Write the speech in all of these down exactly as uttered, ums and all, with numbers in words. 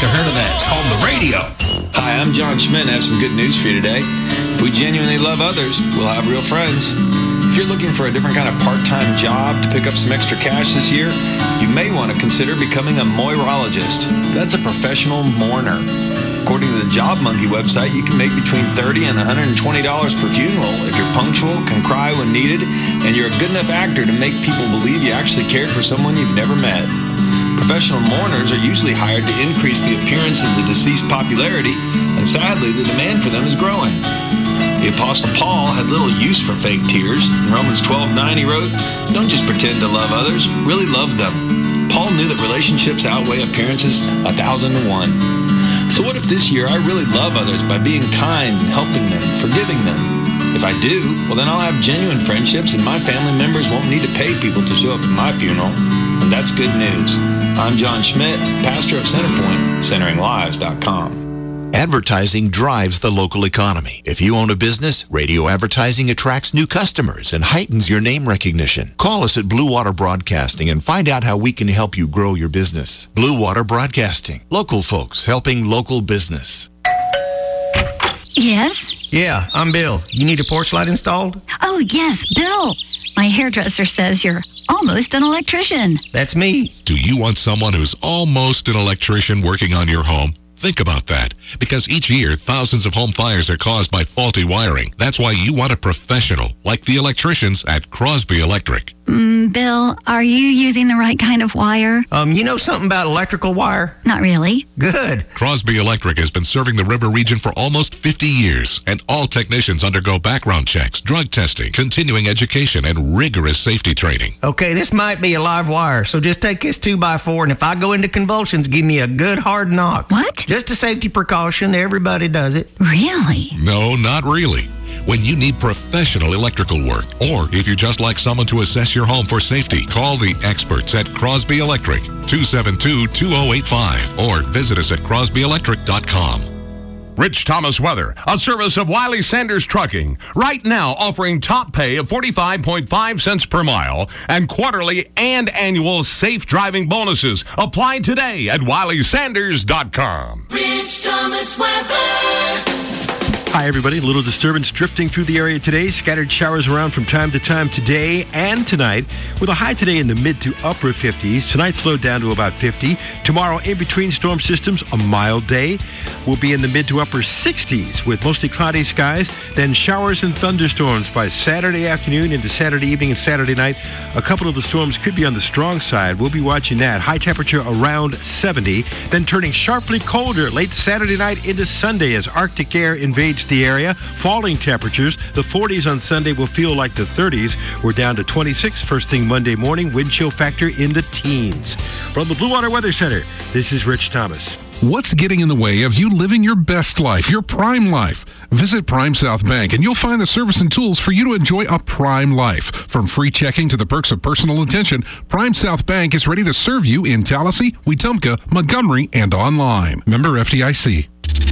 think I heard of that. It's called the radio. Hi, I'm John Schmidt and I have some good news for you today. If we genuinely love others, we'll have real friends. If you're looking for a different kind of part-time job to pick up some extra cash this year, you may want to consider becoming a moirologist. That's a professional mourner. According to the Job Monkey website, you can make between thirty dollars and one hundred twenty dollars per funeral if you're punctual, can cry when needed, and you're a good enough actor to make people believe you actually cared for someone you've never met. Professional mourners are usually hired to increase the appearance of the deceased popularity, and sadly, the demand for them is growing. The Apostle Paul had little use for fake tears. In Romans twelve nine, he wrote, "Don't just pretend to love others, really love them." Paul knew that relationships outweigh appearances a thousand to one. So what if this year I really love others by being kind and helping them, forgiving them? If I do, well then I'll have genuine friendships and my family members won't need to pay people to show up at my funeral. And that's good news. I'm John Schmidt, pastor of Centerpoint, centering lives dot com. Advertising drives the local economy. If you own a business, radio advertising attracts new customers and heightens your name recognition. Call us at Blue Water Broadcasting and find out how we can help you grow your business. Blue Water Broadcasting. Local folks helping local business. Yes? Yeah, I'm Bill. You need a porch light installed? Oh, yes, Bill. My hairdresser says you're almost an electrician. That's me. Do you want someone who's almost an electrician working on your home? Think about that, because each year, thousands of home fires are caused by faulty wiring. That's why you want a professional, like the electricians at Crosby Electric. Mm, Bill, are you using the right kind of wire? Um, you know something about electrical wire? Not really. Good. Crosby Electric has been serving the River region for almost fifty years, and all technicians undergo background checks, drug testing, continuing education, and rigorous safety training. Okay, this might be a live wire, so just take this two by four, and if I go into convulsions, give me a good hard knock. What? Just a safety precaution. Everybody does it. Really? No, not really. When you need professional electrical work, or if you just like someone to assess your home for safety, call the experts at Crosby Electric, two seven two, two oh eight five, or visit us at crosby electric dot com. Rich Thomas Weather, a service of Wiley Sanders Trucking. Right now offering top pay of forty-five point five cents per mile and quarterly and annual safe driving bonuses. Apply today at wiley sanders dot com. Rich Thomas Weather. Hi, everybody. A little disturbance drifting through the area today. Scattered showers around from time to time today and tonight, with a high today in the mid to upper fifties. Tonight slowed down to about fifty. Tomorrow, in between storm systems, a mild day. We'll be in the mid to upper sixties with mostly cloudy skies. Then showers and thunderstorms by Saturday afternoon into Saturday evening and Saturday night. A couple of the storms could be on the strong side. We'll be watching that. High temperature around seventy. Then turning sharply colder late Saturday night into Sunday as Arctic air invades the area. Falling temperatures. The forties on Sunday will feel like the thirties. We're down to twenty-six first thing Monday morning. Wind chill factor in the teens. From the Blue Water Weather Center, this is Rich Thomas. What's getting in the way of you living your best life, your prime life? Visit Prime South Bank and you'll find the service and tools for you to enjoy a prime life. From free checking to the perks of personal attention, Prime South Bank is ready to serve you in Tallahassee, Wetumpka, Montgomery, and online. Member F D I C.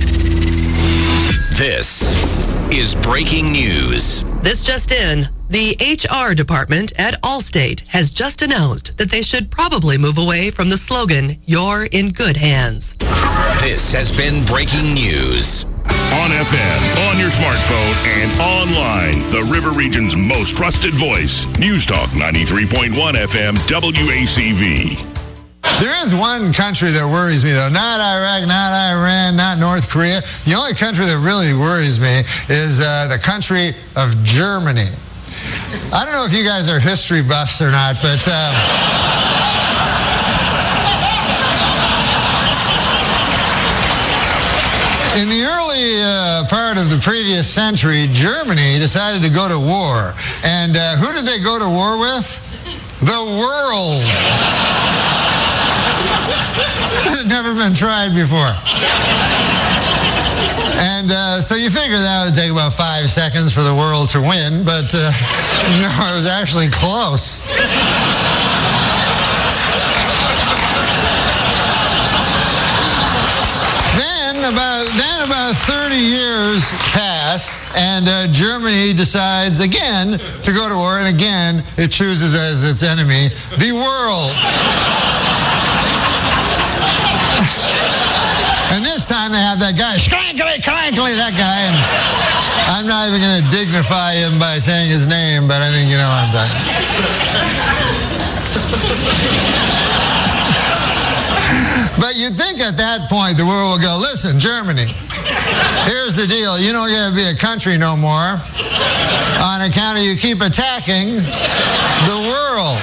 This is breaking news. This just in. The H R department at Allstate has just announced that they should probably move away from the slogan, "You're in good hands." This has been breaking news. On F M, on your smartphone, and online, the River Region's most trusted voice. News Talk ninety-three point one F M W A C V. There is one country that worries me, though. Not Iraq, not Iran, not North Korea. The only country that really worries me is uh, the country of Germany. I don't know if you guys are history buffs or not, but... Uh, in the early uh, part of the previous century, Germany decided to go to war. And uh, who did they go to war with? The world. It had never been tried before. And uh, so you figure that would take about five seconds for the world to win, but uh, no, it was actually close. Then about, then about thirty years pass, and uh, Germany decides again to go to war, and again it chooses as its enemy the world. even going to dignify him by saying his name, but I think you know what I'm talking. But you'd think at that point the world will go, listen, Germany, here's the deal. You don't get to be a country no more on account of you keep attacking the world.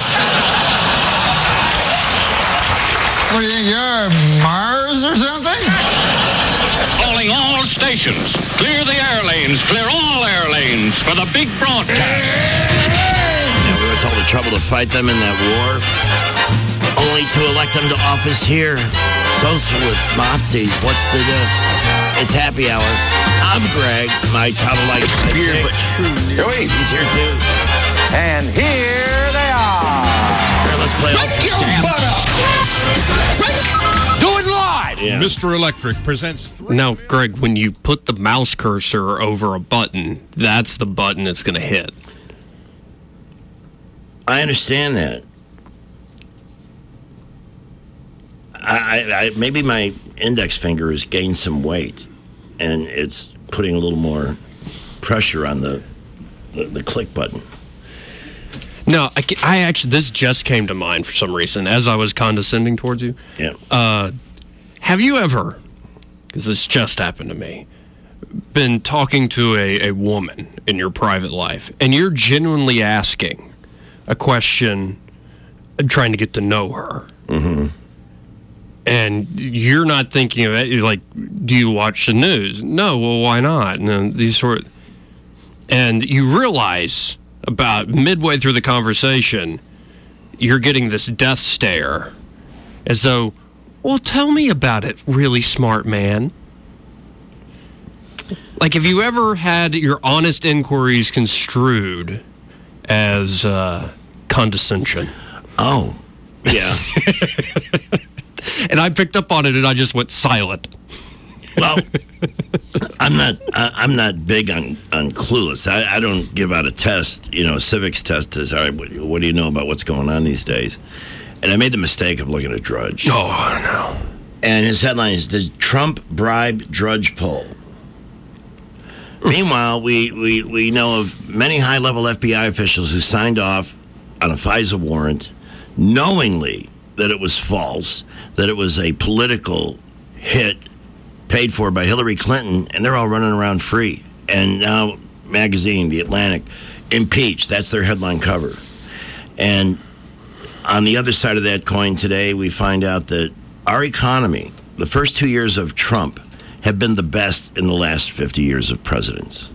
What do you think, you're Mars or something? Calling all stations. Clear the air lanes. Clear all air lanes for the big broadcast. Yeah, we went to all the trouble to fight them in that war, only to elect them to office here. Socialist Nazis, what's the diff? It's happy hour. I'm Greg. My title like beer, but true. Joey. He's here too. And here they are. Here, let's play all Your butt up. Do it live. Yeah. Mister Electric presents. Now, Greg, when you put the mouse cursor over a button, that's the button it's going to hit. I understand that. I, I, maybe my index finger has gained some weight, and it's putting a little more pressure on the the, the click button. No, I, I actually, this just came to mind for some reason as I was condescending towards you. Yeah. Uh, have you ever, because this just happened to me, been talking to a, a woman in your private life, and you're genuinely asking a question and trying to get to know her? Mm-hmm. And you're not thinking of it. You're like, do you watch the news? No, well, why not? And then these sort of, and you realize about midway through the conversation, you're getting this death stare, as though, well, tell me about it, really smart man. Like, have you ever had your honest inquiries construed as uh, condescension? Oh, yeah. And I picked up on it, and I just went silent. Well, I'm not. I, I'm not big on, on clueless. I, I don't give out a test. You know, a civics test is all right. What, what do you know about what's going on these days? And I made the mistake of looking at Drudge. Oh no! And his headline is: "Does Trump bribe Drudge poll?" Meanwhile, we, we, we know of many high-level F B I officials who signed off on a FISA warrant knowingly that it was false, that it was a political hit paid for by Hillary Clinton, and they're all running around free. And now, magazine, The Atlantic, impeached. That's their headline cover. And on the other side of that coin today, we find out that our economy, the first two years of Trump, have been the best in the last fifty years of presidents.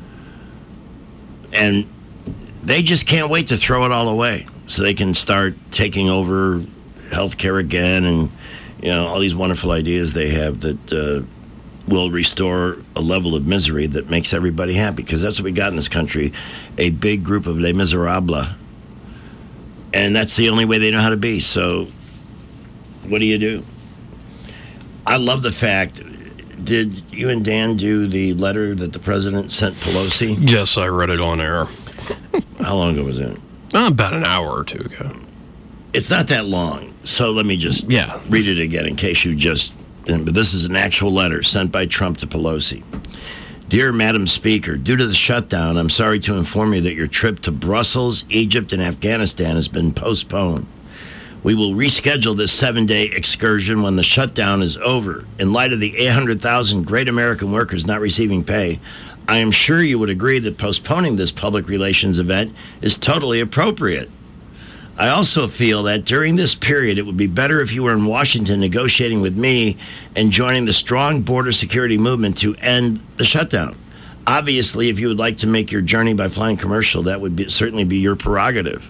And they just can't wait to throw it all away so they can start taking over healthcare again, and you know all these wonderful ideas they have that uh, will restore a level of misery that makes everybody happy, because that's what we got in this country, a big group of les miserables, and that's the only way they know how to be. So what do you do? I love the fact, did you and Dan do the letter that the president sent Pelosi? Yes, I read it on air. How long ago was that? Uh, about an hour or two ago. It's not that long, so let me just yeah. read it again in case you just... But this is an actual letter sent by Trump to Pelosi. Dear Madam Speaker, due to the shutdown, I'm sorry to inform you that your trip to Brussels, Egypt, and Afghanistan has been postponed. We will reschedule this seven-day excursion when the shutdown is over. In light of the eight hundred thousand great American workers not receiving pay, I am sure you would agree that postponing this public relations event is totally appropriate. I also feel that during this period, it would be better if you were in Washington negotiating with me and joining the strong border security movement to end the shutdown. Obviously, if you would like to make your journey by flying commercial, that would be, certainly be your prerogative.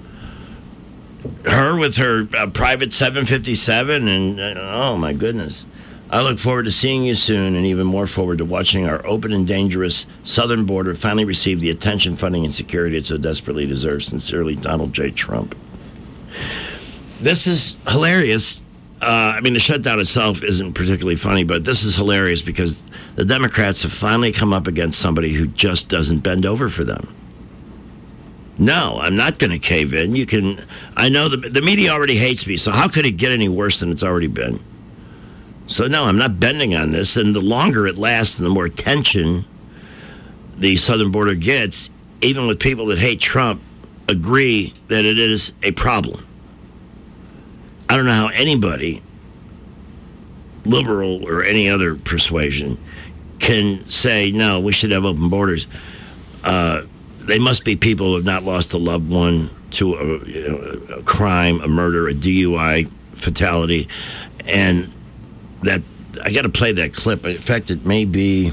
Her with her uh, private seven fifty-seven, and uh, oh my goodness. I look forward to seeing you soon, and even more forward to watching our open and dangerous southern border finally receive the attention, funding, and security it so desperately deserves. Sincerely, Donald J. Trump. This is hilarious. Uh, I mean, the shutdown itself isn't particularly funny, but this is hilarious because the Democrats have finally come up against somebody who just doesn't bend over for them. No, I'm not going to cave in. You can. I know the, the media already hates me, so how could it get any worse than it's already been? So, no, I'm not bending on this. And the longer it lasts and the more tension the southern border gets, even with people that hate Trump, agree that it is a problem. I don't know how anybody, liberal or any other persuasion, can say, no, we should have open borders. Uh, they must be people who have not lost a loved one to a, you know, a crime, a murder, a D U I fatality. And that, I got to play that clip. In fact, it may be,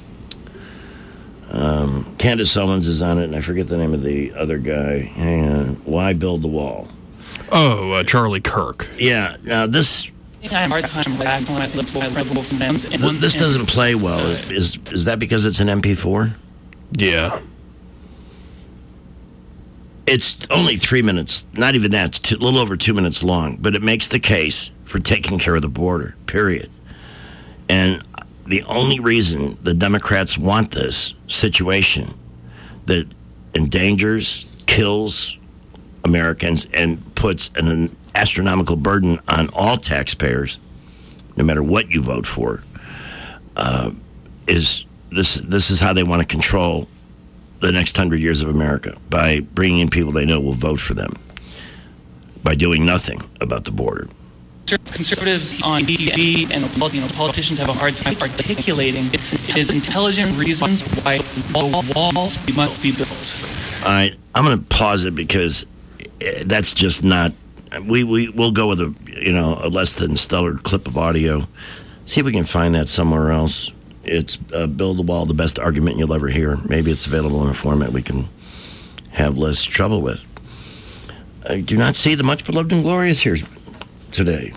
um, Candace Owens is on it, and I forget the name of the other guy. Hang on. Why Build the Wall? Oh, uh, Charlie Kirk. Yeah. Now, this... Hard time rationalizing from them. Well, this doesn't play well. Is is that because it's an M P four? Yeah. It's only three minutes. Not even that. It's two, a little over two minutes long. But it makes the case for taking care of the border, period. And the only reason the Democrats want this situation that endangers, kills Americans, and puts an, an astronomical burden on all taxpayers, no matter what you vote for, uh, is this this is how they want to control the next hundred years of America, by bringing in people they know will vote for them, by doing nothing about the border. Conservatives on T V and you know, politicians have a hard time articulating is intelligent reasons why walls must be built. All right, I'm going to pause it because that's just not. We we we'll go with a you know a less than stellar clip of audio. See if we can find that somewhere else. It's uh, Build the Wall, the best argument you'll ever hear. Maybe it's available in a format we can have less trouble with. I do not see the much beloved and glorious here today.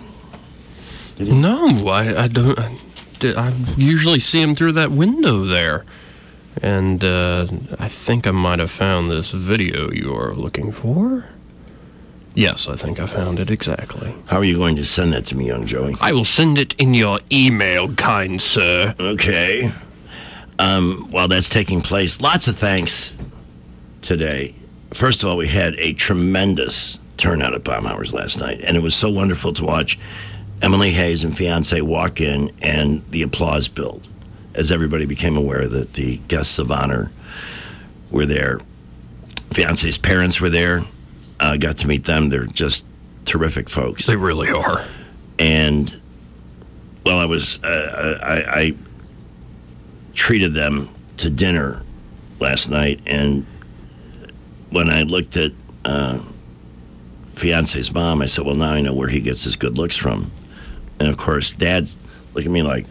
No, I, I don't. I, I usually see him through that window there. And uh, I think I might have found this video you are looking for. Yes, I think I found it exactly. How are you going to send that to me, young Joey? I will send it in your email, kind sir. Okay. Um, while that's taking place, lots of thanks today. First of all, we had a tremendous turnout at Baumhower's last night, and it was so wonderful to watch Emily Hayes and fiancé walk in and the applause build as everybody became aware that the guests of honor were there. Fiancé's parents were there. I uh, got to meet them. They're just terrific folks. They really are. And, well, I was, uh, I, I treated them to dinner last night, and when I looked at uh, fiance's mom, I said, well, now I know where he gets his good looks from. And, of course, Dad looked at me like,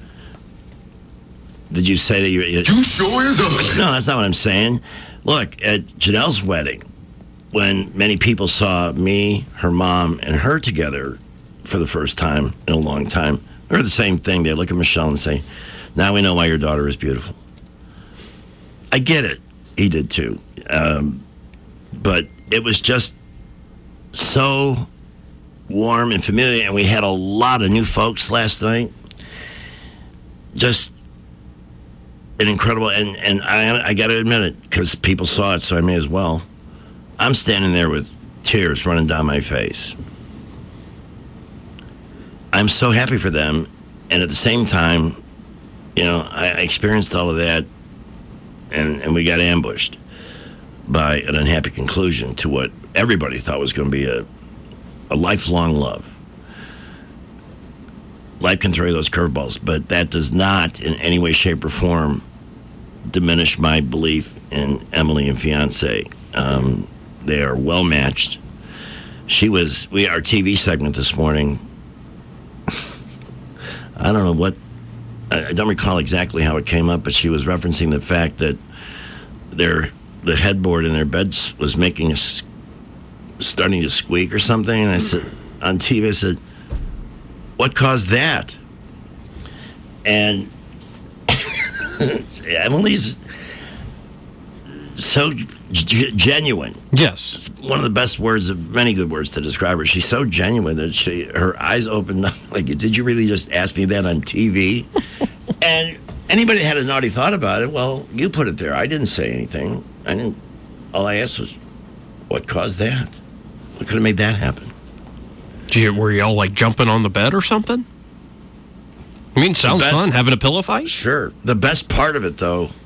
did you say that you... You sure is ugly. No, that's not what I'm saying. Look, at Janelle's wedding, when many people saw me, her mom, and her together for the first time in a long time, they heard the same thing. They look at Michelle and say, now we know why your daughter is beautiful. I get it. He did too. Um, but it was just so warm and familiar, and we had a lot of new folks last night. Just an incredible, and, and I, I got to admit it, because people saw it, so I may as well. I'm standing there with tears running down my face. I'm so happy for them, and at the same time, you know, I, I experienced all of that, and, and we got ambushed by an unhappy conclusion to what everybody thought was going to be a, a lifelong love. Life can throw you those curveballs, but that does not in any way, shape, or form diminish my belief in Emily and fiancé. Um, they are well matched. She was, we, our T V segment this morning, I don't know what, I don't recall exactly how it came up, but she was referencing the fact that their, the headboard in their beds was making a, starting to squeak or something. And I said, on T V, I said, what caused that? And Emily's so g- genuine. Yes. It's one of the best words of many good words to describe her. She's so genuine that she her eyes opened up like, did you really just ask me that on T V? And anybody that had a naughty thought about it, well, you put it there. I didn't say anything. I didn't. All I asked was, what caused that? What could have made that happen? Did you, were y'all like jumping on the bed or something? I mean, sounds best, fun, having a pillow fight? Sure. The best part of it, though,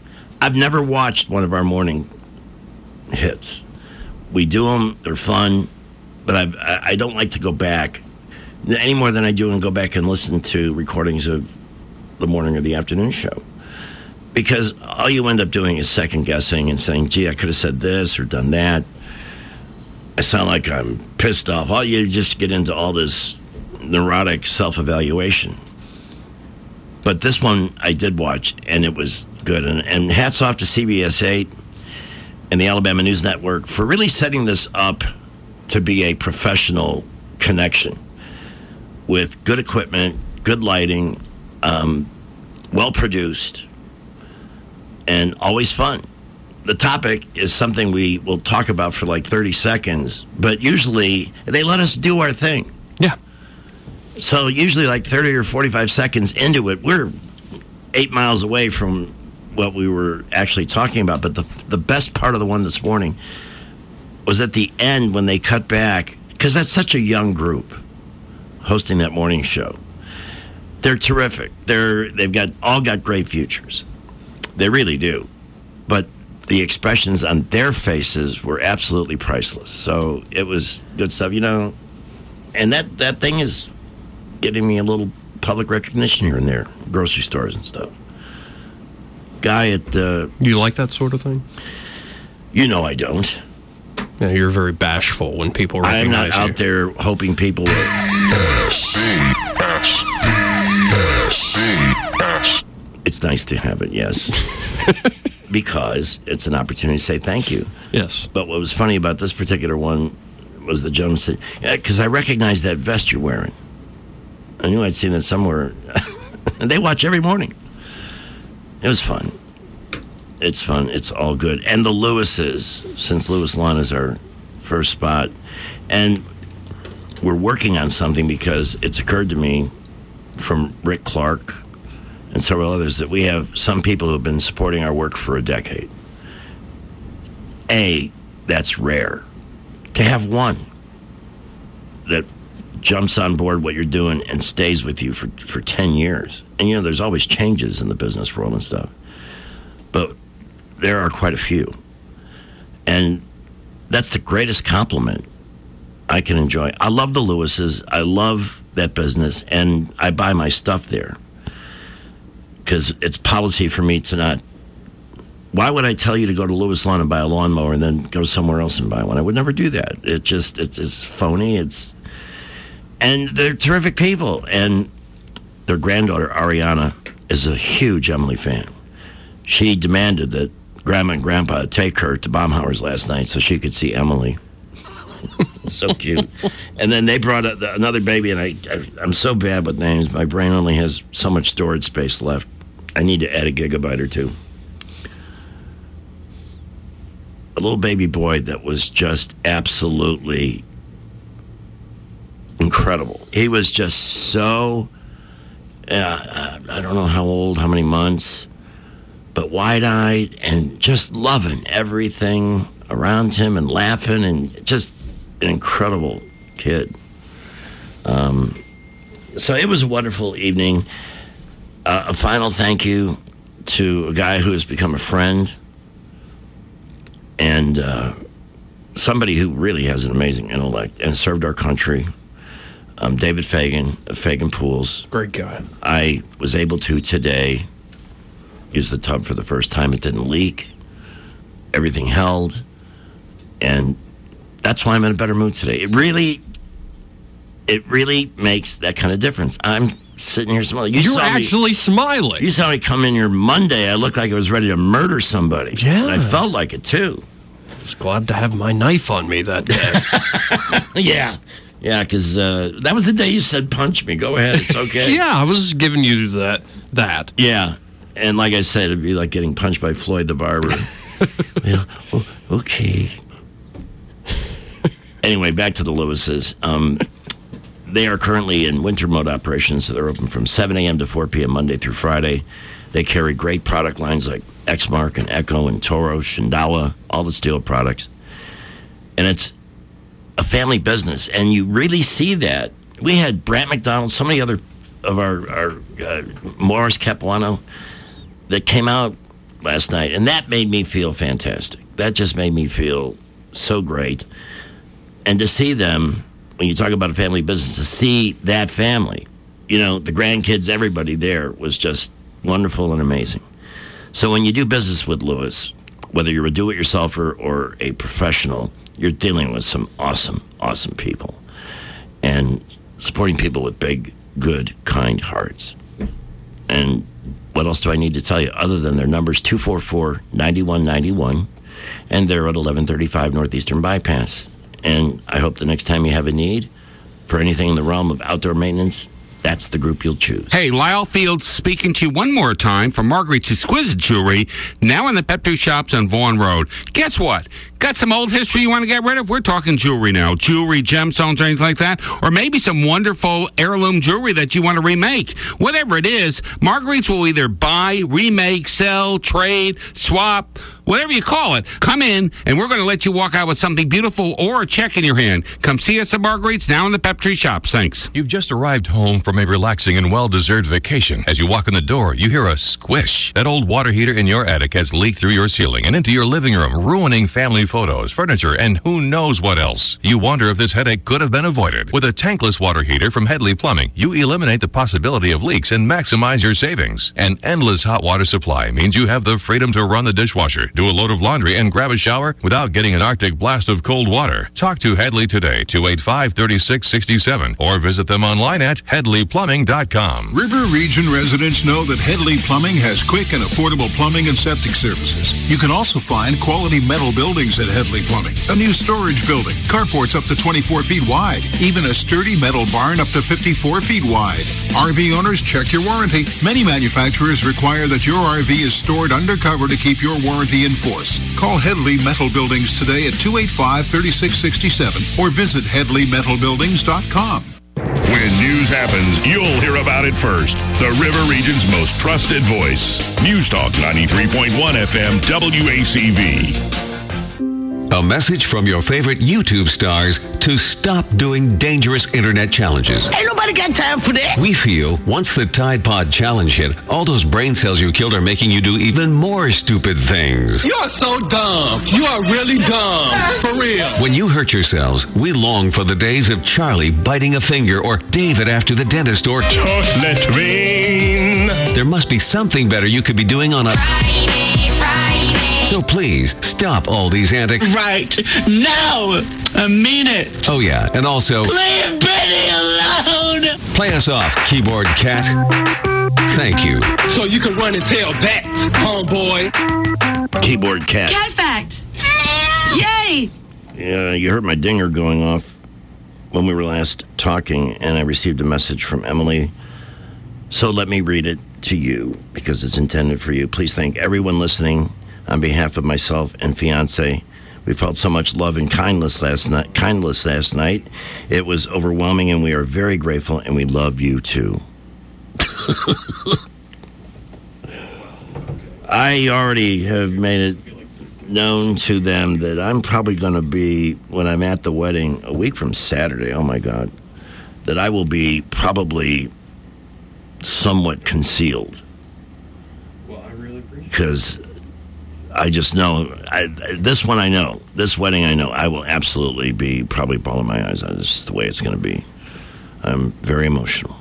I've never watched one of our morning hits. We do them; they're fun, but I've, I I don't like to go back any more than I do and go back and listen to recordings of the morning or the afternoon show. Because all you end up doing is second guessing and saying, gee, I could have said this or done that. I sound like I'm pissed off. All you just get into all this neurotic self-evaluation. But this one I did watch, and it was good. And, and hats off to C B S eight and the Alabama News Network for really setting this up to be a professional connection with good equipment, good lighting, um, well-produced, and always fun. The topic is something we will talk about for like thirty seconds, but usually they let us do our thing. Yeah. So usually like thirty or forty-five seconds into it, we're eight miles away from what we were actually talking about. But the the best part of the one this morning was at the end when they cut back, because that's such a young group hosting that morning show. They're terrific. They're they've got all got great futures. They really do. But the expressions on their faces were absolutely priceless. So it was good stuff, you know. And that, that thing is getting me a little public recognition here and there, grocery stores and stuff. Guy at the... You like that sort of thing? You know I don't. Yeah, you're very bashful when people recognize you. I'm not out you. there hoping people will... It's nice to have it, yes. Because it's an opportunity to say thank you. Yes. But what was funny about this particular one was the gentleman said, yeah, because I recognized that vest you're wearing. I knew I'd seen it somewhere. And they watch every morning. It was fun. It's fun. It's all good. And the Lewises, since Lewis Lawn is our first spot. And we're working on something because it's occurred to me from Rick Clark and several others that we have some people who have been supporting our work for a decade. A, that's rare. To have one that jumps on board what you're doing and stays with you for, for ten years. And, you know, there's always changes in the business world and stuff. But there are quite a few. And that's the greatest compliment I can enjoy. I love the Lewises. I love that business. And I buy my stuff there. Because it's policy for me to not... Why would I tell you to go to Lewis Lawn and buy a lawnmower and then go somewhere else and buy one? I would never do that. It just, it's, it's phony. It's... And they're terrific people. And their granddaughter, Ariana, is a huge Emily fan. She demanded that Grandma and Grandpa take her to Baumhauer's last night so she could see Emily. So cute. And then they brought a, another baby, and I, I, I'm so bad with names. My brain only has so much storage space left. I need to add a gigabyte or two. A little baby boy that was just absolutely incredible. He was just so, uh, I don't know how old, how many months, but wide-eyed and just loving everything around him and laughing and just an incredible kid. Um, so it was a wonderful evening. Uh, a final thank you to a guy who has become a friend and uh, somebody who really has an amazing intellect and served our country. Um, David Fagan of Fagan Pools. Great guy. I was able to today use the tub for the first time. It didn't leak. Everything held. And that's why I'm in a better mood today. It really, it really makes that kind of difference. I'm sitting here smiling. You You're saw actually me, smiling. You saw me come in here Monday. I looked like I was ready to murder somebody. Yeah. And I felt like it, too. Just glad to have my knife on me that day. Yeah. Yeah, because uh, that was the day you said, punch me. Go ahead. It's okay. Yeah, I was giving you that. That. Yeah. And like I said, it'd be like getting punched by Floyd the Barber. Well, oh, okay. Anyway, back to the Lewises. Um, they are currently in winter mode operations, so they're open from seven a.m. to four p.m. Monday through Friday. They carry great product lines like Exmark and Echo and Toro, Shindawa, all the steel products. And it's a family business, and you really see that. We had Brant McDonald, so many other of our, our uh, Morris Capuano that came out last night, and that made me feel fantastic. That just made me feel so great. And to see them, when you talk about a family business, to see that family, you know, the grandkids, everybody there was just wonderful and amazing. So when you do business with Lewis, whether you're a do-it-yourselfer or a professional, you're dealing with some awesome, awesome people. And supporting people with big, good, kind hearts. And what else do I need to tell you other than their numbers, two four four, nine one nine one, and they're at eleven thirty-five Northeastern Bypass. And I hope the next time you have a need for anything in the realm of outdoor maintenance, that's the group you'll choose. Hey, Lyle Fields speaking to you one more time from Marguerite's Exquisite Jewelry, now in the Pep two Shops on Vaughan Road. Guess what? Got some old history you want to get rid of? We're talking jewelry now. Jewelry, gemstones, or anything like that. Or maybe some wonderful heirloom jewelry that you want to remake. Whatever it is, Marguerite's will either buy, remake, sell, trade, swap, whatever you call it. Come in, and we're going to let you walk out with something beautiful or a check in your hand. Come see us at Marguerite's, now in the Pep Tree Shops. Thanks. You've just arrived home from a relaxing and well-deserved vacation. As you walk in the door, you hear a squish. That old water heater in your attic has leaked through your ceiling and into your living room, ruining family photos, furniture, and who knows what else. You wonder if this headache could have been avoided. With a tankless water heater from Headley Plumbing, you eliminate the possibility of leaks and maximize your savings. An endless hot water supply means you have the freedom to run the dishwasher, do a load of laundry, and grab a shower without getting an Arctic blast of cold water. Talk to Headley today, two eight five, three six six seven, or visit them online at headley plumbing dot com. River Region residents know that Headley Plumbing has quick and affordable plumbing and septic services. You can also find quality metal buildings at Headley Plumbing, a new storage building, carports up to twenty-four feet wide, even a sturdy metal barn up to fifty-four feet wide. R V owners, check your warranty. Many manufacturers require that your R V is stored undercover to keep your warranty in force. Call Headley Metal Buildings today at two eight five, three six six seven or visit headley metal buildings dot com. When news happens, you'll hear about it first. The River Region's most trusted voice. News Talk ninety-three point one F M W A C V. A message from your favorite YouTube stars to stop doing dangerous internet challenges. Ain't nobody got time for that. We feel once the Tide Pod challenge hit, all those brain cells you killed are making you do even more stupid things. You are so dumb. You are really dumb. For real. When you hurt yourselves, we long for the days of Charlie biting a finger or David after the dentist or Toilet rain. There must be something better you could be doing on a Friday, Friday. So please stop all these antics. Right now. I mean it. Oh yeah, and also leave Betty alone. Play us off, keyboard cat. Thank you. So you can run and tell that, homeboy. Keyboard cat. Cat fact. Yay! Yeah, you heard my dinger going off when we were last talking, and I received a message from Emily. So let me read it to you because it's intended for you. Please thank everyone listening on behalf of myself and fiance. We felt so much love and kindness last night. Kindness last night. It was overwhelming, and we are very grateful, and we love you too. I already have made it known to them that I'm probably going to be, when I'm at the wedding, a week from Saturday, oh my God, that I will be probably somewhat concealed. Well, I really appreciate it. Because I just know, I, this one I know, this wedding I know, I will absolutely be probably bawling my eyes out. This is the way it's going to be. I'm very emotional.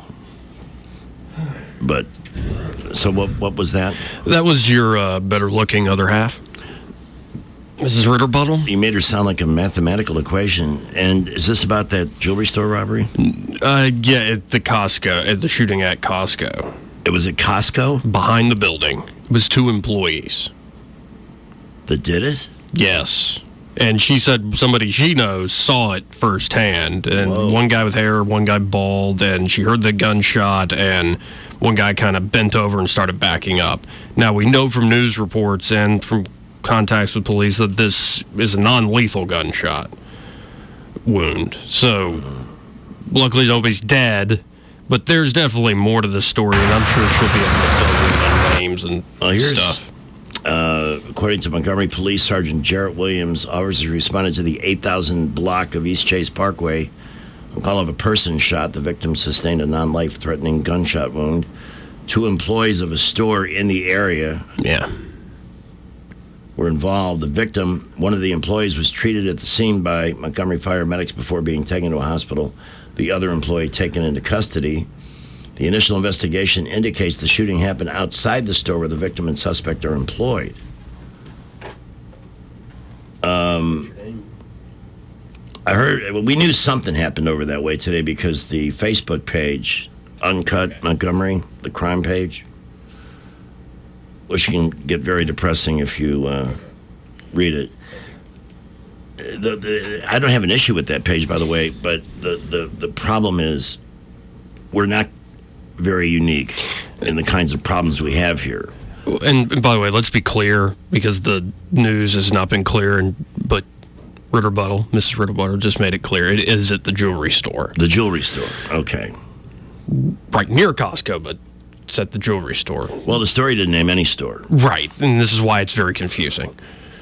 But, so what What was that? That was your uh, better-looking other half? Missus Ritterbuttle? You made her sound like a mathematical equation. And is this about that jewelry store robbery? Uh, yeah, at the Costco, at the shooting at Costco. It was at Costco? Behind the building. It was two employees. That did it? Yes. And she said somebody she knows saw it firsthand. And Whoa. One guy with hair, one guy bald, and she heard the gunshot, and one guy kind of bent over and started backing up. Now, we know from news reports and from contacts with police that this is a non-lethal gunshot wound. So, luckily nobody's dead, but there's definitely more to the story, and I'm sure she'll be able to fill in names and well, here's, stuff. Uh, according to Montgomery Police Sergeant Jarrett Williams, officers responded to the eight thousand block of East Chase Parkway. On call of a person shot, the victim sustained a non-life-threatening gunshot wound. Two employees of a store in the area yeah. were involved. The victim, one of the employees, was treated at the scene by Montgomery Fire medics before being taken to a hospital. The other employee taken into custody. The initial investigation indicates the shooting happened outside the store where the victim and suspect are employed. Um, I heard, we knew something happened over that way today because the Facebook page, Uncut Montgomery, the crime page, which can get very depressing if you uh, read it. The, the, I don't have an issue with that page, by the way, but the, the, the problem is we're not very unique in the kinds of problems we have here. And, and by the way, let's be clear, because the news has not been clear, and but Ritterbuttle, Missus Ritterbuttle, just made it clear. It is at the jewelry store. The jewelry store, okay. Right near Costco, but it's at the jewelry store. Well, the story didn't name any store. Right, and this is why it's very confusing.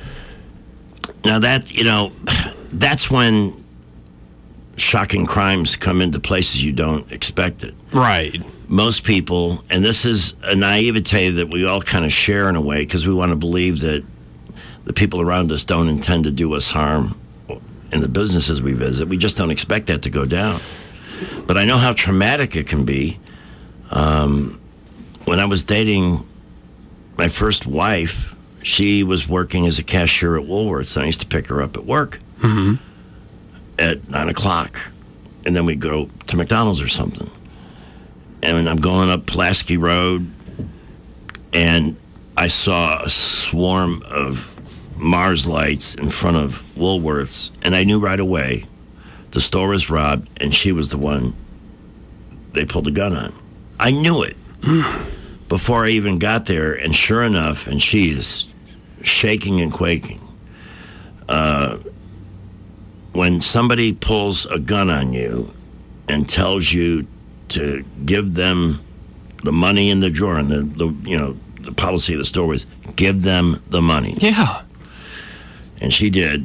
Now that, you know, that's when shocking crimes come into places you don't expect it. Right. Most people, and this is a naivete that we all kind of share in a way because we want to believe that the people around us don't intend to do us harm in the businesses we visit. We just don't expect that to go down. But I know how traumatic it can be. Um, when I was dating my first wife, she was working as a cashier at Woolworths, and I used to pick her up at work mm-hmm. at nine o'clock, and then we'd go to McDonald's or something. And I'm going up Pulaski Road, and I saw a swarm of Mars lights in front of Woolworths, and I knew right away the store was robbed, and she was the one they pulled the gun on. I knew it before I even got there, and sure enough, and she is shaking and quaking. Uh, when somebody pulls a gun on you and tells you to give them the money in the drawer, and the, the you know the policy of the store was give them the money. Yeah, and she did.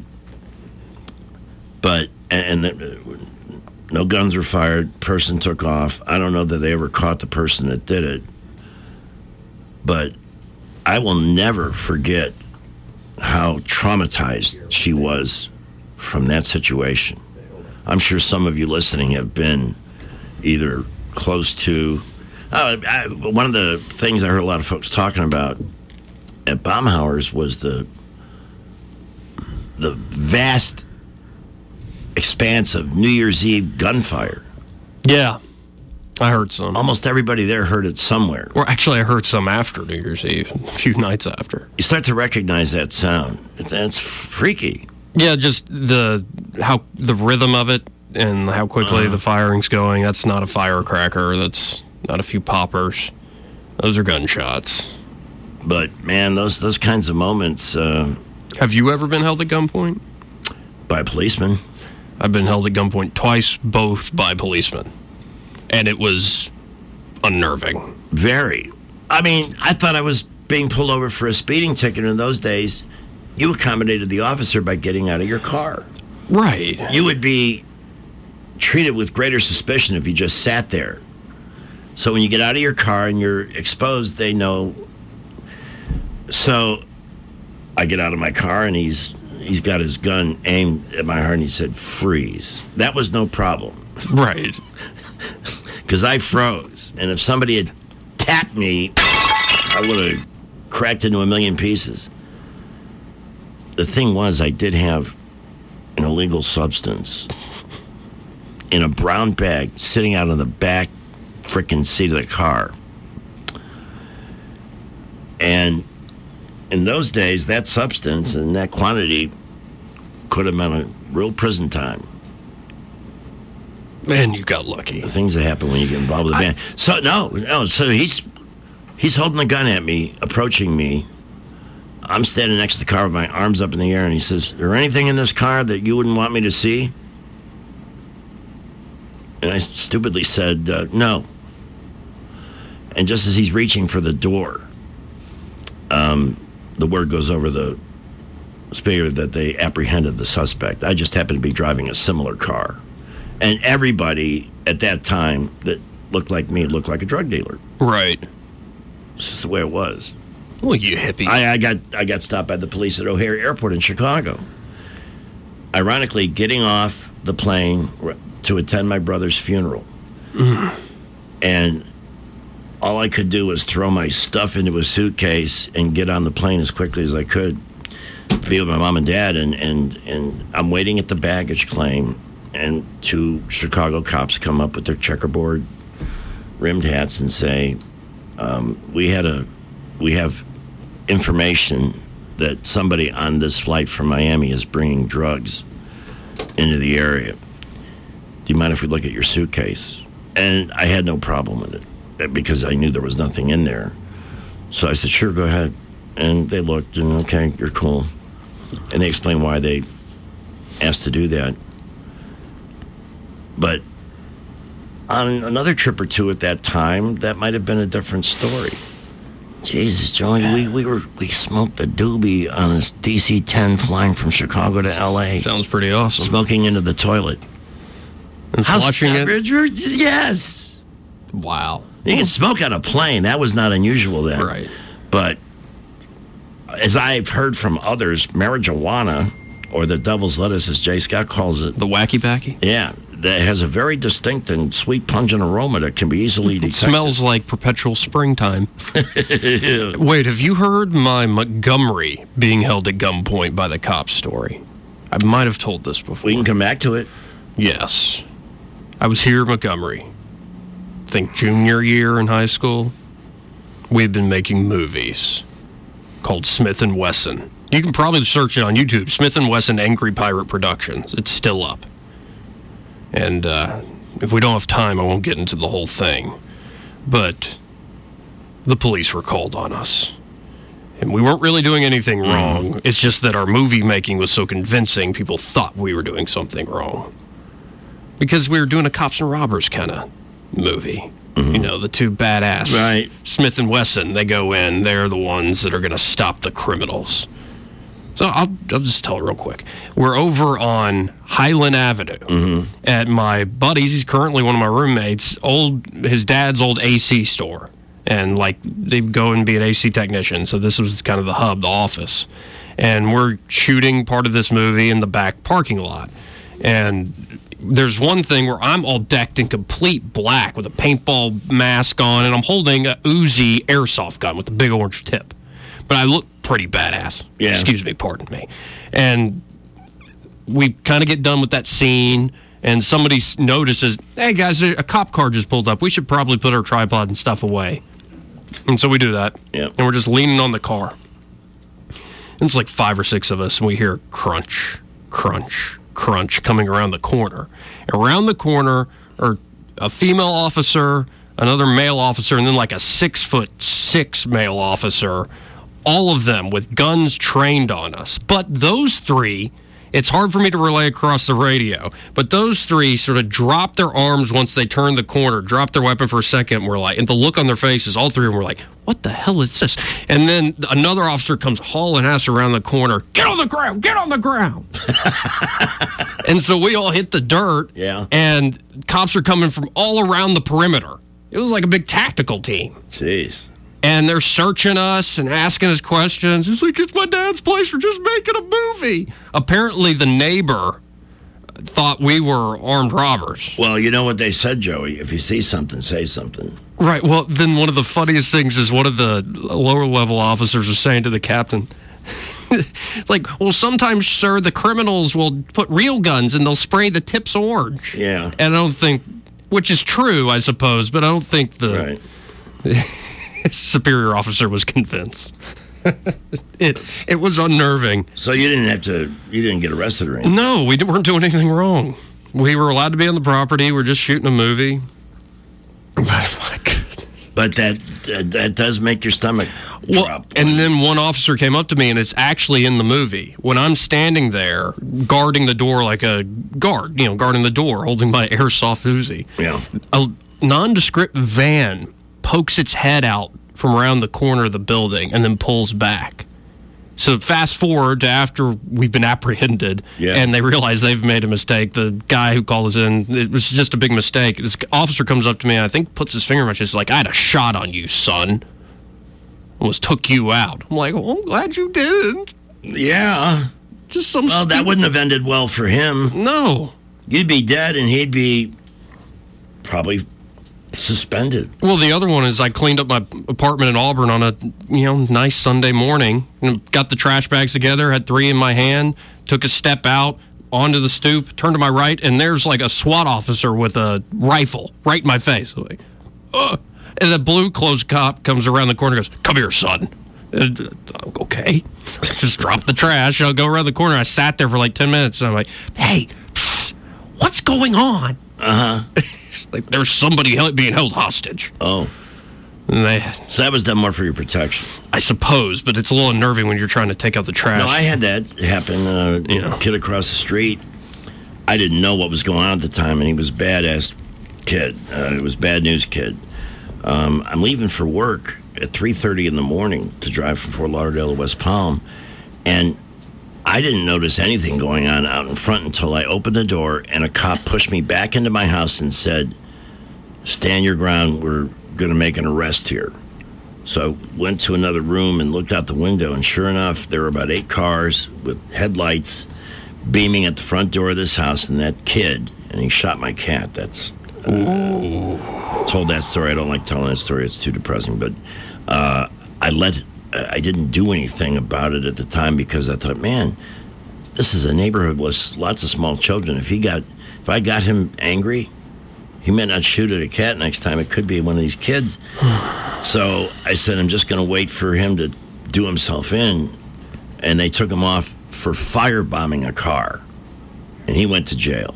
But and, and the, no guns were fired. Person took off. I don't know that they ever caught the person that did it. But I will never forget how traumatized she was from that situation. I'm sure some of you listening have been either close to... Uh, I, one of the things I heard a lot of folks talking about at Baumhauer's was the the vast expanse of New Year's Eve gunfire. Yeah, I heard some. Almost everybody there heard it somewhere. Or actually, I heard some after New Year's Eve, a few nights after. You start to recognize that sound. That's freaky. Yeah, just the how the rhythm of it and how quickly uh, the firing's going. That's not a firecracker. That's not a few poppers. Those are gunshots. But man, those those kinds of moments. Uh, Have you ever been held at gunpoint? By a policeman. I've been held at gunpoint twice, both by policemen. And it was unnerving. Very. I mean, I thought I was being pulled over for a speeding ticket. In those days, you accommodated the officer by getting out of your car. Right. You would be treated with greater suspicion if you just sat there. So when you get out of your car and you're exposed, they know. So I get out of my car, and he's he's got his gun aimed at my heart, and he said, freeze. That was no problem. Right. Because I froze. And if somebody had tapped me, I would have cracked into a million pieces. The thing was, I did have an illegal substance in a brown bag sitting out on the back frickin' seat of the car. And in those days, that substance and that quantity could have meant a real prison time. Man, you got lucky. The things that happen when you get involved with a band. So, no, no, so he's he's holding a gun at me, approaching me. I'm standing next to the car with my arms up in the air, and he says, is there anything in this car that you wouldn't want me to see? And I stupidly said, uh, no. And just as he's reaching for the door, um, the word goes over the speaker that they apprehended the suspect. I just happened to be driving a similar car. And everybody at that time that looked like me looked like a drug dealer. Right. It's just the way it was. Well, you hippie. I, I got I got stopped by the police at O'Hare Airport in Chicago. Ironically, getting off the plane to attend my brother's funeral. Mm. And all I could do was throw my stuff into a suitcase and get on the plane as quickly as I could, be with my mom and dad. And, and, and I'm waiting at the baggage claim, and two Chicago cops come up with their checkerboard rimmed hats and say, um, we had a, we have information that somebody on this flight from Miami is bringing drugs into the area. Do you mind if we look at your suitcase? And I had no problem with it because I knew there was nothing in there. So I said, sure, go ahead. And they looked and, okay, you're cool. And they explained why they asked to do that. But on another trip or two at that time, that might have been a different story. Jesus, Joey, we, we were we smoked a doobie on a D C ten flying from Chicago to L A. Sounds pretty awesome. Smoking into the toilet. And flushing it? Yes. Wow. You can smoke on a plane. That was not unusual then. Right. But as I've heard from others, marijuana, or the devil's lettuce, as Jay Scott calls it. The wacky packy? Yeah. That has a very distinct and sweet pungent aroma that can be easily detected. It smells like perpetual springtime. Wait, have you heard my Montgomery being held at gunpoint by the cops story? I might have told this before. We can come back to it. Yes. I was here at Montgomery. I think junior year in high school. We had been making movies called Smith and Wesson. You can probably search it on YouTube. Smith and Wesson Angry Pirate Productions. It's still up. And uh, if we don't have time, I won't get into the whole thing. But the police were called on us. And we weren't really doing anything wrong. Mm. It's just that our movie making was so convincing, people thought we were doing something wrong. Because we were doing a cops and robbers kind of movie. Mm-hmm. You know, the two badass right. Smith and Wesson, they go in, they're the ones that are going to stop the criminals. So I'll, I'll just tell it real quick. We're over on Highland Avenue mm-hmm. at my buddy's. He's currently one of my roommates. Old his dad's old A C store, and like they go and be an A C technician. So this was kind of the hub, the office, and we're shooting part of this movie in the back parking lot. And there's one thing where I'm all decked in complete black with a paintball mask on, and I'm holding a Uzi airsoft gun with a big orange tip. But I look pretty badass. Yeah. Excuse me, pardon me. And we kind of get done with that scene, and somebody notices, hey, guys, a cop car just pulled up. We should probably put our tripod and stuff away. And so we do that. Yep. And we're just leaning on the car. And it's like five or six of us, and we hear crunch, crunch, crunch coming around the corner. And around the corner are a female officer, another male officer, and then like a six foot six male officer. All of them with guns trained on us. But those three, it's hard for me to relay across the radio, but those three sort of dropped their arms once they turned the corner, dropped their weapon for a second, and we're like, and the look on their faces, all three of them were like, what the hell is this? And then another officer comes hauling ass around the corner, get on the ground, get on the ground. And so we all hit the dirt, yeah. and cops are coming from all around the perimeter. It was like a big tactical team. Jeez. And they're searching us and asking us questions. It's like, it's my dad's place. We're just making a movie. Apparently, the neighbor thought we were armed robbers. Well, you know what they said, Joey? If you see something, say something. Right. Well, then one of the funniest things is one of the lower-level officers was saying to the captain, like, well, sometimes, sir, the criminals will put real guns and they'll spray the tips orange. Yeah. And I don't think, which is true, I suppose, but I don't think the... Right. superior officer was convinced. it it was unnerving. So you didn't have to, you didn't get arrested or anything? No, we weren't doing anything wrong. We were allowed to be on the property. We're just shooting a movie. My goodness. But that uh, that does make your stomach well, drop. And then one officer came up to me, and it's actually in the movie. When I'm standing there, guarding the door like a guard, you know, guarding the door, holding my airsoft Uzi. Yeah. A nondescript van pokes its head out from around the corner of the building and then pulls back. So fast forward to after we've been apprehended, yeah. and they realize they've made a mistake. The guy who called us in, it was just a big mistake. This officer comes up to me and I think puts his finger on my chest like, I had a shot on you, son. almost took you out. I'm like, well, I'm glad you didn't. Yeah. Just some Well, that stupid- wouldn't have ended well for him. No. You'd be dead, and he'd be probably suspended. Well, the other one is I cleaned up my apartment in Auburn on a you know nice Sunday morning. Got the trash bags together, had three in my hand, took a step out onto the stoop, turned to my right, and there's like a SWAT officer with a rifle right in my face. I'm like, ugh. And the blue clothes cop comes around the corner and goes, "Come here, son." And, uh, okay. Just drop the trash. I'll go around the corner. I sat there for like ten minutes, and I'm like, hey, pfft, what's going on? Uh-huh. It's like there's somebody held, being held hostage. Oh. And they, so that was done more for your protection. I suppose, but it's a little unnerving when you're trying to take out the trash. No, I had that happen. Uh, you know. Kid across the street. I didn't know what was going on at the time, and he was a badass kid. Uh, it was bad news kid. Um, I'm leaving for work at three thirty in the morning to drive from Fort Lauderdale to West Palm, and I didn't notice anything going on out in front until I opened the door, and a cop pushed me back into my house and said, "Stand your ground, we're going to make an arrest here." So I went to another room and looked out the window, and sure enough, there were about eight cars with headlights beaming at the front door of this house, and that kid, and he shot my cat. That's... Uh, I've told that story. I don't like telling that story. It's too depressing. But uh, I let... I didn't do anything about it at the time because I thought, man, this is a neighborhood with lots of small children. If he got... If I got him angry... He may not shoot at a cat next time. It could be one of these kids. So I said, I'm just going to wait for him to do himself in. And they took him off for firebombing a car. And he went to jail.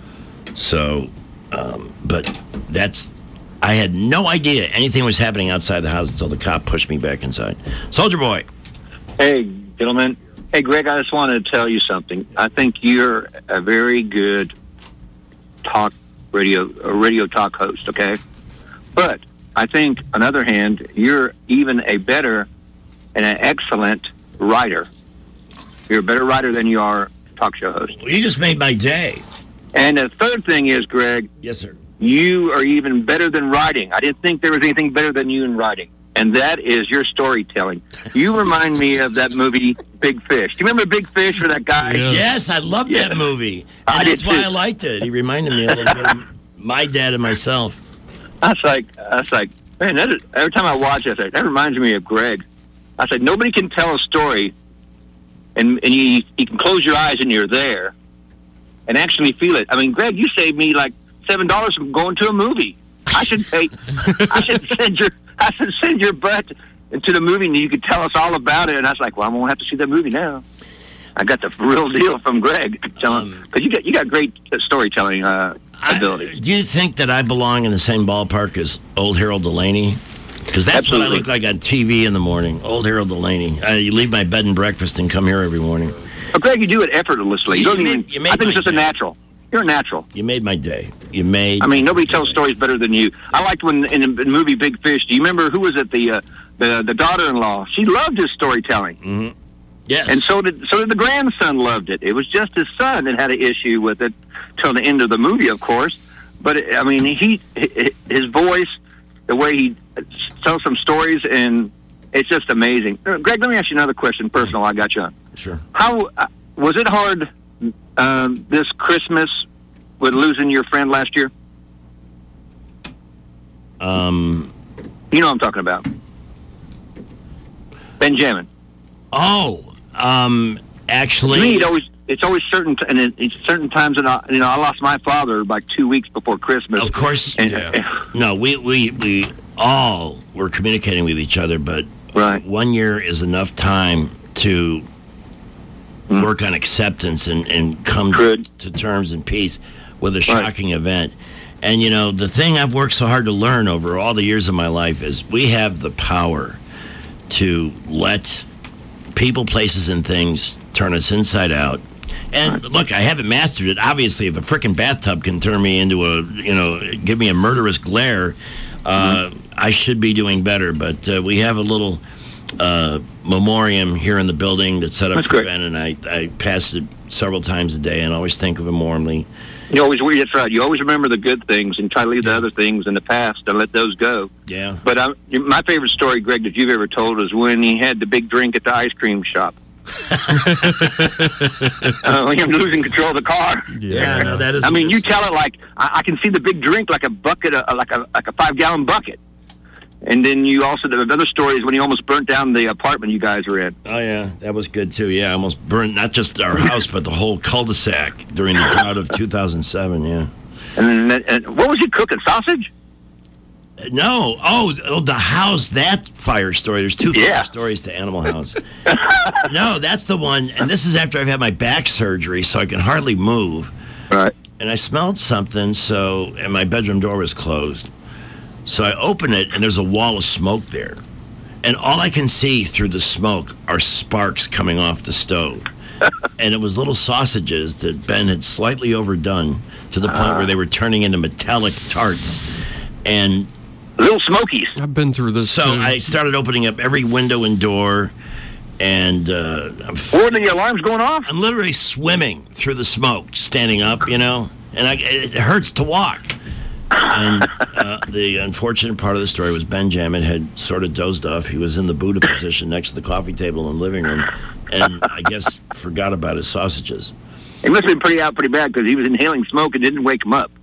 So, um, but that's... I had no idea anything was happening outside the house until the cop pushed me back inside. Soldier Boy. Hey, gentlemen. Hey, Greg, I just wanted to tell you something. I think you're a very good talk radio a radio talk host, okay? But I think, on the other hand, you're even a better and an excellent writer. You're a better writer than you are talk show host. Well, you just made my day. And the third thing is, Greg. Yes, sir. You are even better than writing. I didn't think there was anything better than you in writing. And that is your storytelling. You remind me of that movie, Big Fish. Do you remember Big Fish or that guy? Yes, yes I loved yeah. that movie. And I that's did why too. I liked it. He reminded me a little bit of my dad and myself. I was like, I was like, man, that is, every time I watch it, I said, that reminds me of Greg. I said, nobody can tell a story, and and you, you can close your eyes and you're there, and actually feel it. I mean, Greg, you saved me like seven dollars from going to a movie. I should pay. I should send your. I should send your butt into the movie, and you could tell us all about it. And I was like, well, I'm gonna have to see that movie now. I got the real deal from Greg, because um, you got you got great storytelling uh, ability. I, do you think that I belong in the same ballpark as old Harold Delaney? Because that's Absolutely. what I look like on T V in the morning. Old Harold Delaney. Uh, you leave my bed and breakfast and come here every morning. But Greg, you do it effortlessly. You, You don't made- even. you made I think it's my just a day. natural. You're a natural. You made my day. You made. I mean, nobody tells stories better than you. I liked when in the movie Big Fish. Do you remember who was it? The uh, the the daughter-in-law. She loved his storytelling. Mm-hmm. Yes. And so did so did the grandson. Loved it. It was just his son that had an issue with it till the end of the movie, of course. But it, I mean, he his voice, the way he tells some stories, and it's just amazing. Greg, let me ask you another question. Personal, I got you on. Sure. How uh, was it hard um, this Christmas with losing your friend last year? Um, you know what I'm talking about. Benjamin. Oh, um, actually, To me, it always it's always certain, t- and it, it's certain times. And I, you know, I lost my father like two weeks before Christmas. Of course, And, yeah. no, we, we we all were communicating with each other, but right. one year is enough time to Mm. work on acceptance and, and come to, to terms and peace with a shocking event. And, you know, the thing I've worked so hard to learn over all the years of my life is we have the power to let people, places, and things turn us inside out. And look, I haven't mastered it. Obviously, if a frickin' bathtub can turn me into a, you know, give me a murderous glare, uh, mm-hmm. I should be doing better. But uh, we have a little uh, memoriam here in the building that's set up That's for great. Ben, and I, I pass it several times a day and always think of him warmly. You always, that's right. You always remember the good things and try to leave the other things in the past and let those go. Yeah. But um, my favorite story, Greg, that you've ever told is when he had the big drink at the ice cream shop. uh, when you're losing control of the car. Yeah, no, that is. I mean, you tell it like I, I can see the big drink like a bucket, uh, like a like a five gallon bucket. And then you also the other story is when he almost burnt down the apartment you guys were in. Oh yeah, that was good too. Yeah, almost burned not just our house but the whole cul-de-sac during the drought of two thousand seven. Yeah. And, then, and what was he cooking? Sausage? No. Oh, oh, the house. That fire story. There's two fire Yeah. stories to Animal House. No, that's the one. And this is after I've had my back surgery, so I can hardly move. Right. And I smelled something. So, and my bedroom door was closed. So I open it, and there's a wall of smoke there. And all I can see through the smoke are sparks coming off the stove. And it was little sausages that Ben had slightly overdone to the point where they were turning into metallic tarts. And little smokies. I've been through this. So too. I started opening up every window and door. And uh, I'm Were the alarms going off? I'm literally swimming through the smoke, standing up, you know. And I, it hurts to walk. And uh, the unfortunate part of the story was Benjamin had sort of dozed off. He was in the Buddha position next to the coffee table in the living room, and I guess forgot about his sausages. He must have been pretty out pretty bad because he was inhaling smoke and didn't wake him up.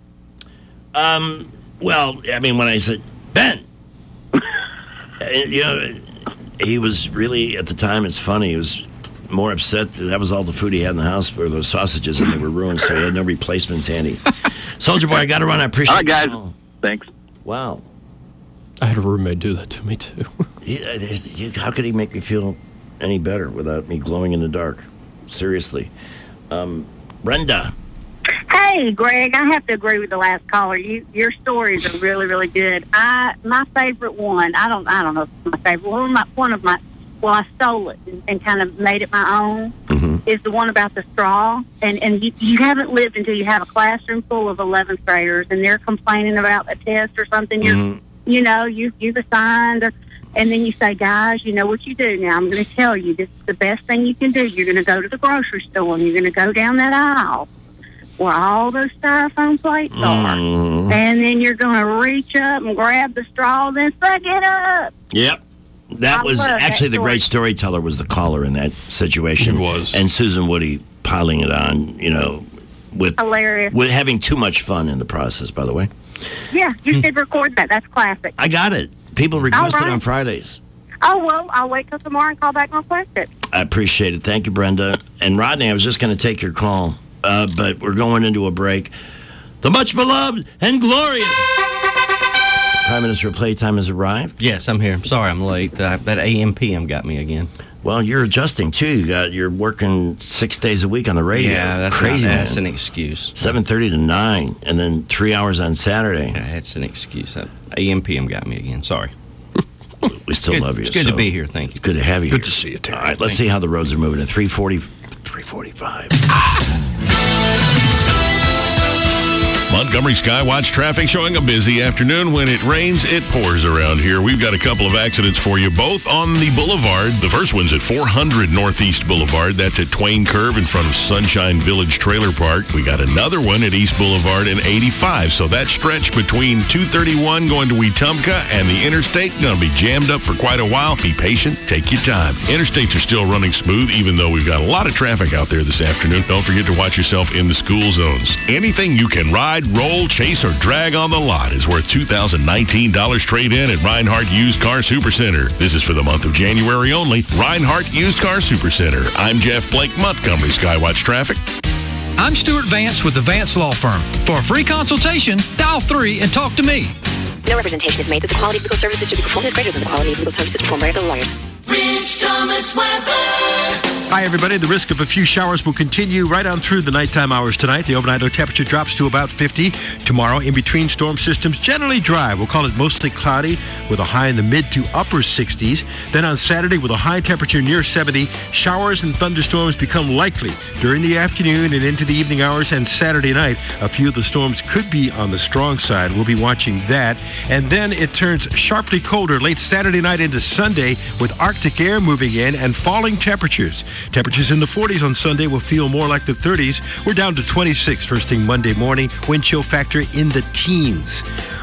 Um. Well, I mean, when I said Ben, uh, you know, he was really at the time. It's funny. He was more upset that, that was all the food he had in the house for those sausages, and they were ruined, so he had no replacements handy. Soldier Boy, I got to run. I appreciate it. All right, guys. Oh. Thanks. Wow. I had a roommate do that to me too. He, uh, he, how could he make me feel any better without me glowing in the dark? Seriously. Um, Brenda. Hey, Greg, I have to agree with the last caller. You, your stories are really, really good. I, my favorite one, I don't, I don't know if it's my favorite one. My, one of my, well, I stole it and, and kind of made it my own. Mm-hmm. Is the one about the straw, and and you, you haven't lived until you have a classroom full of eleventh graders, and they're complaining about a test or something. You're, Mm-hmm. you know, you you've assigned, a, and then you say, guys, you know what you do now. I'm going to tell you this is the best thing you can do. You're going to go to the grocery store, and you're going to go down that aisle where all those styrofoam plates are, Mhm. and then you're going to reach up and grab the straw, then suck it up. Yep. That I was love that actually the story. great storyteller was the caller in that situation. It was. And Susan Woody piling it on, you know, with Hilarious. with having too much fun in the process, by the way. Yeah, you should record that. That's classic. I got it. People request All it right. on Fridays. Oh, well, I'll wait till tomorrow and call back and request it. I appreciate it. Thank you, Brenda. And Rodney, I was just going to take your call, uh, but we're going into a break. The much beloved and glorious Prime Minister Playtime has arrived. Yes, I'm here. Sorry I'm late. Uh, that A M P M got me again. Well, you're adjusting too. You got you're working six days a week on the radio. Yeah, that's crazy. not, man. that's an excuse. Seven thirty to nine, and then three hours on Saturday. Yeah, that's an excuse. That A M P M got me again. Sorry. We still good. love you. It's good so to be here. Thank you. It's good to have you. Good here. to see you, Terry. All right, let's Thank see how the roads are moving at three forty, three forty-five. Montgomery Skywatch traffic showing a busy afternoon. When it rains, it pours around here. We've got a couple of accidents for you, both on the boulevard. The first one's at four hundred Northeast Boulevard. That's at Twain Curve in front of Sunshine Village Trailer Park. We got another one at East Boulevard and eighty-five. So that stretch between two thirty-one going to Wetumpka and the interstate going to be jammed up for quite a while. Be patient. Take your time. Interstates are still running smooth, even though we've got a lot of traffic out there this afternoon. Don't forget to watch yourself in the school zones. Anything you can ride, roll, chase, or drag on the lot is worth two thousand nineteen dollars trade-in at Reinhardt Used Car Supercenter. This is for the month of January only. Reinhardt Used Car Supercenter. I'm Jeff Blake, Montgomery Skywatch Traffic. I'm Stuart Vance with the Vance Law Firm. For a free consultation, dial three and talk to me. No representation is made that the quality of legal services to be performed is greater than the quality of legal services performed by other lawyers. Rich Thomas weather. Hi, everybody. The risk of a few showers will continue right on through the nighttime hours tonight. The overnight low temperature drops to about fifty. Tomorrow, in between storm systems, generally dry. We'll call it mostly cloudy with a high in the mid to upper sixties. Then on Saturday, with a high temperature near seventy, showers and thunderstorms become likely during the afternoon and into the evening hours. And Saturday night, a few of the storms could be on the strong side. We'll be watching that. And then it turns sharply colder late Saturday night into Sunday with Arctic air moving in and falling temperatures. Temperatures in the forties on Sunday will feel more like the thirties. We're down to twenty-six first thing Monday morning. Wind chill factor in the teens.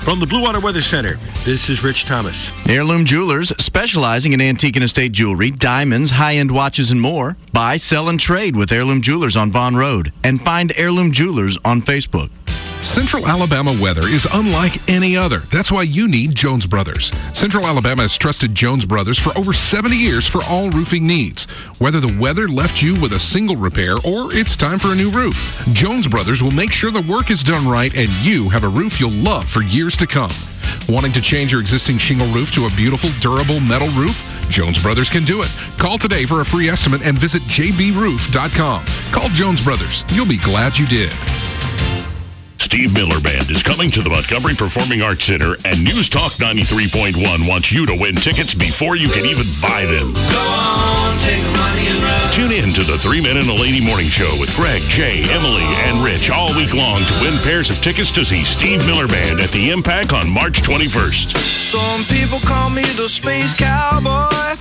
From the Blue Water Weather Center, this is Rich Thomas. Heirloom Jewelers, specializing in antique and estate jewelry, diamonds, high-end watches, and more. Buy, sell, and trade with Heirloom Jewelers on Vaughn Road. And find Heirloom Jewelers on Facebook. Central Alabama weather is unlike any other. That's why you need Jones Brothers. Central Alabama has trusted Jones Brothers for over seventy years for all roofing needs. Whether the weather left you with a single repair or it's time for a new roof, Jones Brothers will make sure the work is done right and you have a roof you'll love for years to come. Wanting to change your existing shingle roof to a beautiful, durable metal roof? Jones Brothers can do it. Call today for a free estimate and visit j b roof dot com. Call Jones Brothers. You'll be glad you did. Steve Miller Band is coming to the Montgomery Performing Arts Center, and News Talk ninety-three point one wants you to win tickets before you can even buy them. Go on, take the money and run. Tune in to the Three Men and a Lady Morning Show with Greg, Jay, Emily, and Rich all week long to win pairs of tickets to see Steve Miller Band at the Impact on March twenty-first. Some people call me the Space Cowboy.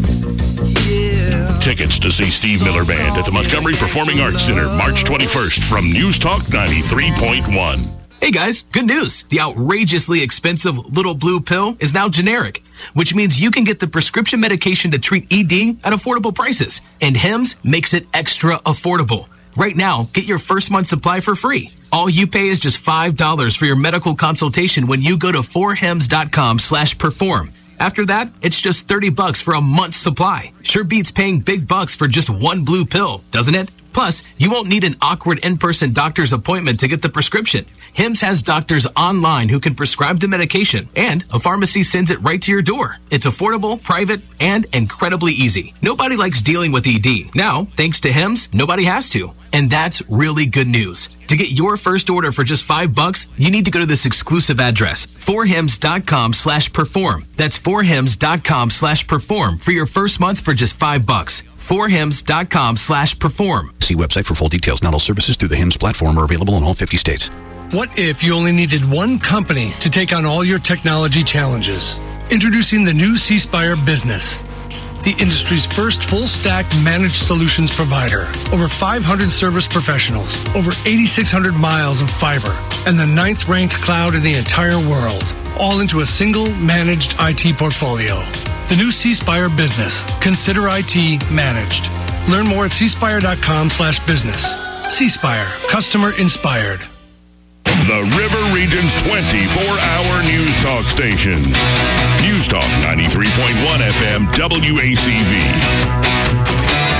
Yeah. Tickets to see Steve Miller Band at the Montgomery Performing Arts Center, March twenty-first from News Talk ninety-three point one. Hey guys, good news. The outrageously expensive Little Blue Pill is now generic, which means you can get the prescription medication to treat E D at affordable prices. And Hims makes it extra affordable. Right now, get your first month supply for free. All you pay is just five dollars for your medical consultation when you go to four hims dot com slash perform. After that, it's just thirty bucks for a month's supply. Sure beats paying big bucks for just one blue pill, doesn't it? Plus, you won't need an awkward in-person doctor's appointment to get the prescription. Hims has doctors online who can prescribe the medication, and a pharmacy sends it right to your door. It's affordable, private, and incredibly easy. Nobody likes dealing with E D. Now, thanks to Hims, nobody has to. And that's really good news. To get your first order for just five bucks, you need to go to this exclusive address, four hims dot com slash perform. That's four hims dot com slash perform for your first month for just five bucks. four hims dot com slash perform. See website for full details. Not all services through the Hims platform are available in all fifty states. What if you only needed one company to take on all your technology challenges? Introducing the new C Spire Business, the industry's first full-stack managed solutions provider. Over five hundred service professionals, over eighty-six hundred miles of fiber, and the ninth-ranked cloud in the entire world, all into a single managed I T portfolio. The new C Spire Business. Consider I T managed. Learn more at c spire dot com slash business. C Spire. Customer inspired. The River Region's twenty-four hour news talk station. News Talk ninety-three point one F M W A C V.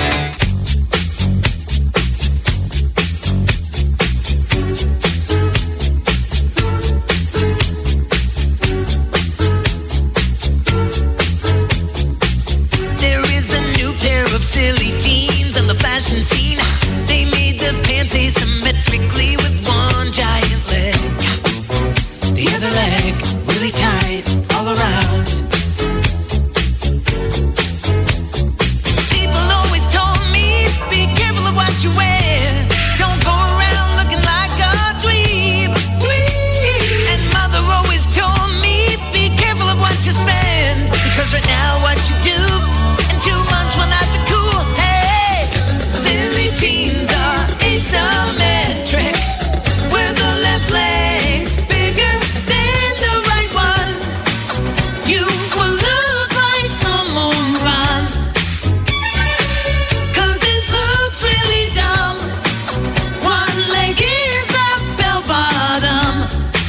Of silly jeans on the fashion scene. They made the pants asymmetrically with one giant leg. The other leg really tight all around. People always told me, be careful of what you wear. Don't go around looking like a dweeb. And mother always told me, be careful of what you spend. Because right now what you do in two months will not be cool. Hey, silly jeans are asymmetric, with the left leg's bigger than the right one. You will look like a moon run, cause it looks really dumb. One leg is a bell bottom.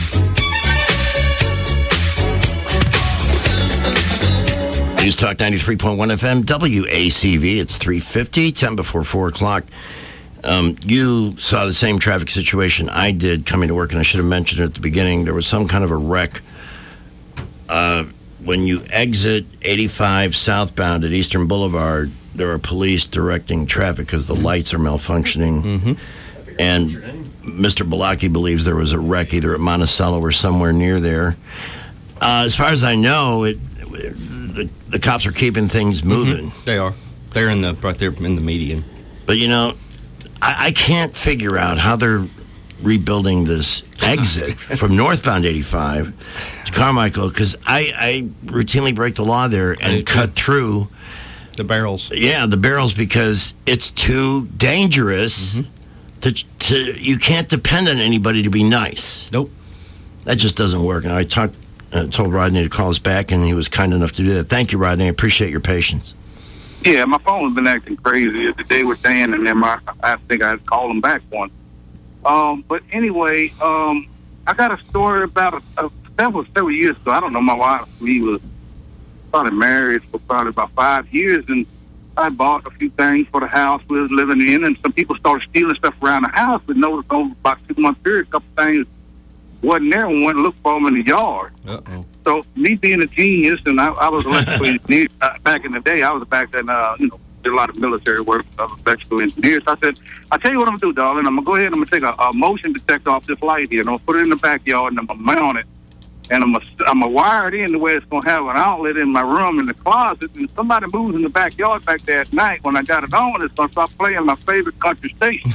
News Talk ninety-three point one F M, W A C V. It's three fifty, ten before four o'clock. Um, you saw the same traffic situation I did coming to work, and I should have mentioned it at the beginning. There was some kind of a wreck. Uh, when you exit eighty-five southbound at Eastern Boulevard, there are police directing traffic because the lights are malfunctioning. Mm-hmm. And Mister Balaki believes there was a wreck either at Monticello or somewhere near there. Uh, as far as I know, it... The, the cops are keeping things moving. Mm-hmm. They are. They're in the right there in the median. But you know, I, I can't figure out how they're rebuilding this exit from northbound eighty-five to Carmichael, because I, I routinely break the law there and cut through the barrels. Yeah, the barrels, because it's too dangerous. Mm-hmm. to, to you can't depend on anybody to be nice. Nope. That just doesn't work. And I talked, uh, told Rodney to call us back, and he was kind enough to do that. Thank you, Rodney. I appreciate your patience. Yeah, my phone's been acting crazy the day with Dan, and then my, I think I called him back once. Um, but anyway, um, I got a story about a, a several several years ago. I don't know. My wife, we was probably married for probably about five years, and I bought a few things for the house we was living in, and some people started stealing stuff around the house. We noticed over about a two month period, a couple things wasn't there, and went to look for them in the yard. Uh-oh. So me being a genius, and I, I was electrical engineer uh, back in the day. I was back then, uh, you know, did a lot of military work. I was electrical engineer. So I said, I tell you what I'm gonna do, darling. I'm gonna go ahead and I'm gonna take a, a motion detector off this light here, and I'm gonna put it in the backyard, and I'm gonna mount it, and I'm gonna I'm gonna wire it in the way it's gonna have an outlet in my room in the closet. And somebody moves in the backyard back there at night when I got it on, it's gonna start playing my favorite country station.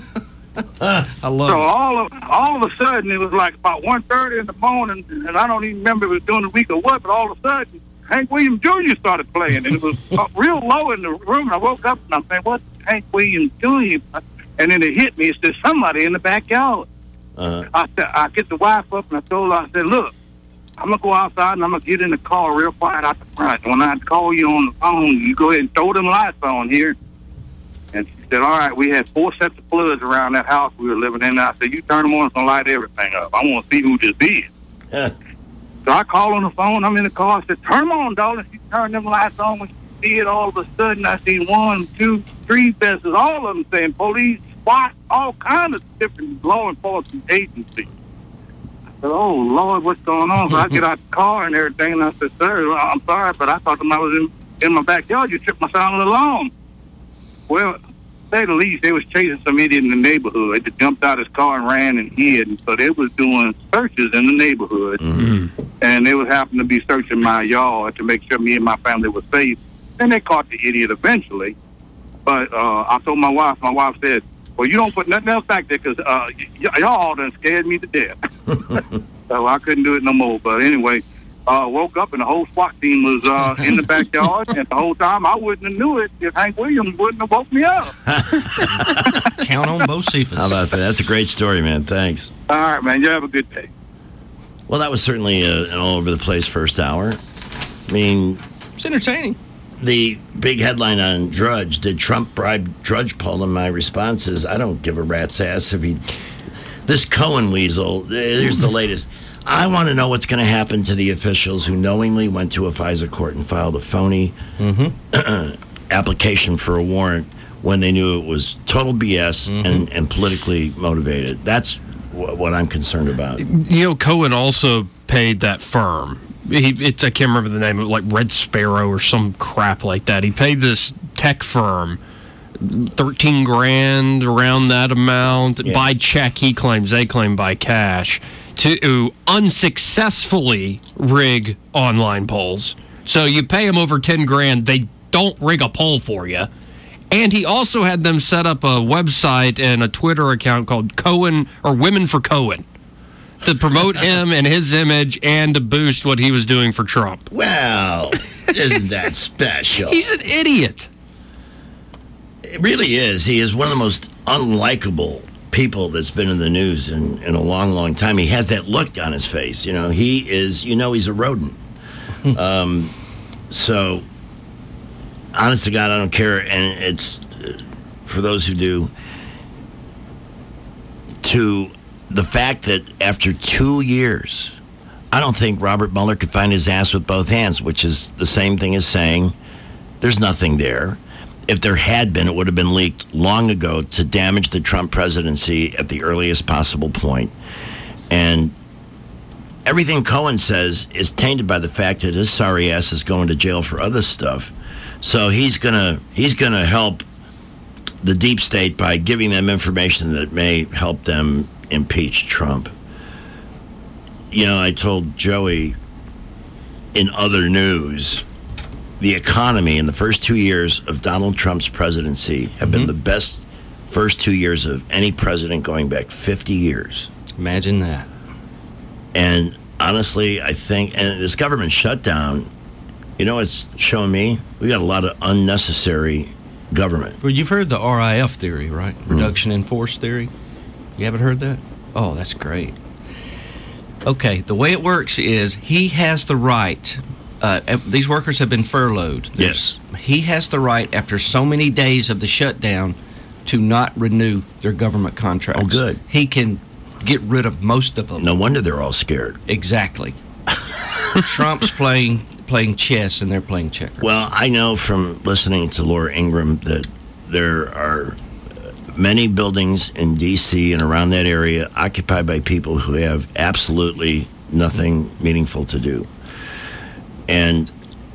I love so it. all of all of a sudden it was like about one thirty in the morning, and I don't even remember if it was during the week or what, but all of a sudden Hank Williams Junior started playing, and it was real low in the room. And I woke up and I'm saying, "What's Hank Williams Junior?" And then it hit me. It said somebody in the backyard. Uh-huh. I said, I get the wife up and I told her, I said, "Look, I'm gonna go outside and I'm gonna get in the car real quiet out the front. When I call you on the phone, you go ahead and throw them lights on here." And she said, "All right." We had four sets of plugs around that house we were living in. I said, "You turn them on, it's gonna light everything up. I want to see who this is." So I call on the phone. I'm in the car. I said, "Turn them on, darling." She turned them lights on. When she did, all of a sudden I see one, two, three vests, all of them saying police, SWAT, all kinds of different law enforcement agencies. I said, "Oh Lord, what's going on?" So I get out the car and everything, and I said, "Sir, I'm sorry, but I thought I was in, in my backyard. You tripped my sound alarm." Well, to say the least, they was chasing some idiot in the neighborhood. They just jumped out his car and ran and hid. And so they was doing searches in the neighborhood. Mm-hmm. And they would happen to be searching my yard to make sure me and my family were safe. And they caught the idiot eventually. But uh, I told my wife, my wife said, "Well, you don't put nothing else back there because uh, y- y'all done scared me to death." So I couldn't do it no more. But anyway, uh, woke up and the whole SWAT team was uh, in the backyard. And the whole time I wouldn't have knew it if Hank Williams wouldn't have woke me up. Count on Bocephus. How about that? That's a great story, man. Thanks. All right, man. You have a good day. Well, that was certainly uh, an all-over-the-place first hour. I mean... It's entertaining. The big headline on Drudge, did Trump bribe Drudge Poll? And my response is, I don't give a rat's ass if he... This Cohen weasel, here's the latest. I want to know what's going to happen to the officials who knowingly went to a FISA court and filed a phony mm-hmm. application for a warrant when they knew it was total B S mm-hmm. and, and politically motivated. That's what I'm concerned about. You know, Cohen also paid that firm. He, it's I can't remember the name of it, like Red Sparrow or some crap like that. He paid this tech firm thirteen grand, around that amount, yeah. by check. He claims, they claim by cash, to unsuccessfully rig online polls. So you pay them over ten grand, they don't rig a poll for you. And he also had them set up a website and a Twitter account called Cohen, or Women for Cohen, to promote him and his image and to boost what he was doing for Trump. Well, isn't that special? He's an idiot. It really is. He is one of the most unlikable people that's been in the news in, in a long, long time. He has that look on his face. You know, he is, you know, he's a rodent. um, so... Honest to God, I don't care, and it's, uh, for those who do, to the fact that after two years, I don't think Robert Mueller could find his ass with both hands, which is the same thing as saying there's nothing there. If there had been, it would have been leaked long ago to damage the Trump presidency at the earliest possible point. And everything Cohen says is tainted by the fact that his sorry ass is going to jail for other stuff. So he's gonna he's gonna help the deep state by giving them information that may help them impeach Trump. You know, I told Joey in other news, the economy in the first two years of Donald Trump's presidency have mm-hmm. been the best first two years of any president going back fifty years. Imagine that. And honestly, I think, and this government shutdown, you know, it's showing me we got a lot of unnecessary government. Well, you've heard the R I F theory, right? Reduction mm. in force theory. You haven't heard that? Oh, that's great. Okay, the way it works is he has the right. Uh, these workers have been furloughed. There's, Yes. He has the right, after so many days of the shutdown, to not renew their government contracts. Oh, good. He can get rid of most of them. No wonder they're all scared. Exactly. Trump's playing playing chess and they're playing checkers. Well, I know from listening to Laura Ingraham that there are many buildings in D C and around that area occupied by people who have absolutely nothing meaningful to do. And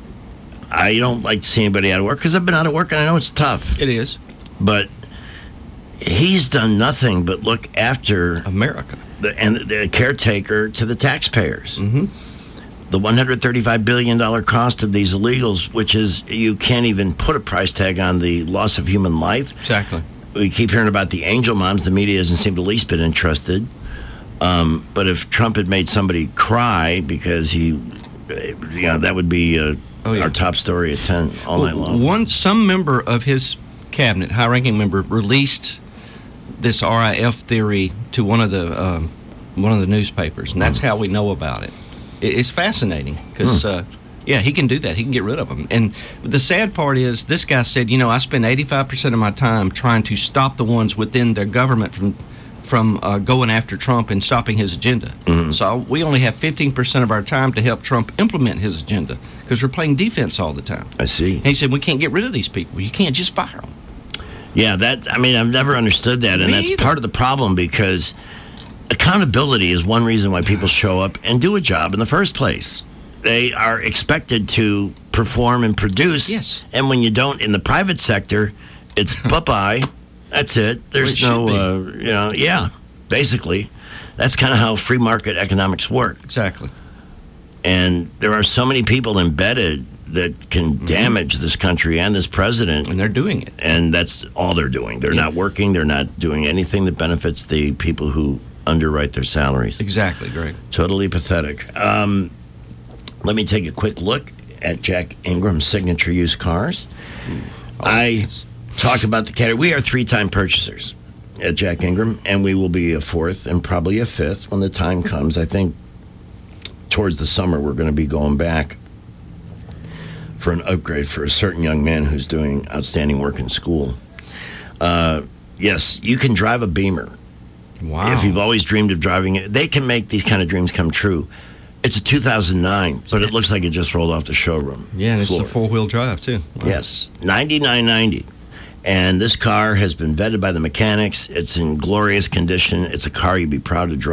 I don't like to see anybody out of work because I've been out of work and I know it's tough. It is. But he's done nothing but look after America the, and the caretaker to the taxpayers. Mm-hmm. The one hundred thirty-five billion dollars cost of these illegals, which is, you can't even put a price tag on the loss of human life. Exactly. We keep hearing about the angel moms. The media doesn't seem the least bit interested. Um, but if Trump had made somebody cry because he, you know, that would be uh, Oh, yeah. our top story at ten all Well, night long. One, some member of his cabinet, high-ranking member, released this R I F theory to one of the um, one of the newspapers, and that's how we know about it. it it's fascinating because, Hmm. uh, yeah, he can do that. He can get rid of them. And the sad part is, this guy said, you know, I spend eighty-five percent of my time trying to stop the ones within their government from from uh, going after Trump and stopping his agenda. Mm-hmm. So we only have fifteen percent of our time to help Trump implement his agenda because we're playing defense all the time. I see. And he said, we can't get rid of these people. You can't just fire them. Yeah, that, I mean, I've never understood that, and Me that's either. part of the problem because accountability is one reason why people show up and do a job in the first place. They are expected to perform and produce. Yes. And when you don't in the private sector, it's bye-bye. That's it. There's Well, it no, uh, you know, yeah, basically. That's kind of how free market economics work. Exactly. And there are so many people embedded that can Mm-hmm. damage this country and this president. And they're doing it. And that's all they're doing. They're Yeah. not working. They're not doing anything that benefits the people who underwrite their salaries. Exactly, Greg. Totally pathetic. Um, let me take a quick look at Jack Ingram's signature used cars. I talked about the category. We are three-time purchasers at Jack Ingram, and we will be a fourth and probably a fifth when the time comes. I think towards the summer we're going to be going back for an upgrade for a certain young man who's doing outstanding work in school. Uh, yes, you can drive a Beamer. Wow. If you've always dreamed of driving it, they can make these kind of dreams come true. It's a two thousand nine, but it looks like it just rolled off the showroom Yeah, and it's floor. a four-wheel drive, too. Wow. Yes, ninety-nine ninety. And this car has been vetted by the mechanics. It's in glorious condition. It's a car you'd be proud to drive.